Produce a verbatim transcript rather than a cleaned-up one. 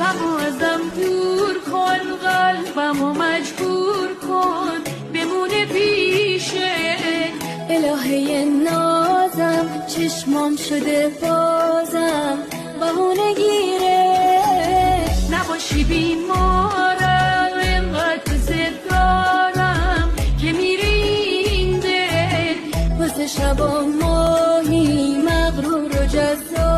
غمو ازم دور کن، قلبمو مجبور کن بمونه پیشه. الهه نازم چشمام شده بازم بهونه گیره. نباشی بیمارم اینقدر دوست دارم که میری این دل. واسه شب و ماهی مغرور و جذاب